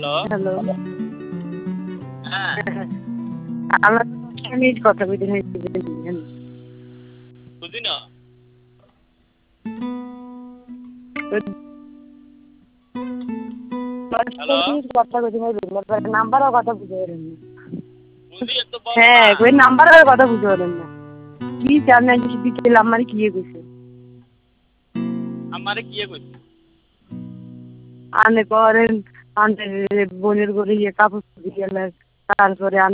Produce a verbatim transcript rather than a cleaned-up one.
Hello. হ্যাঁ আমরা আমি কথা বলতে বুঝেন বুঝি না হ্যালো কথা বলতে নাম্বারও কথা বুঝতে পারেন না বুঝি তো বলো না হ্যাঁ ওই নাম্বারের কথা বুঝতে পারেন না কি জানেন কিছু বিকেল আমার কি কইছে আমারে কি কইছে আনে করেন আনে বোনের করে ইয়ে কাপড় দিয়ে গেলে তারপরে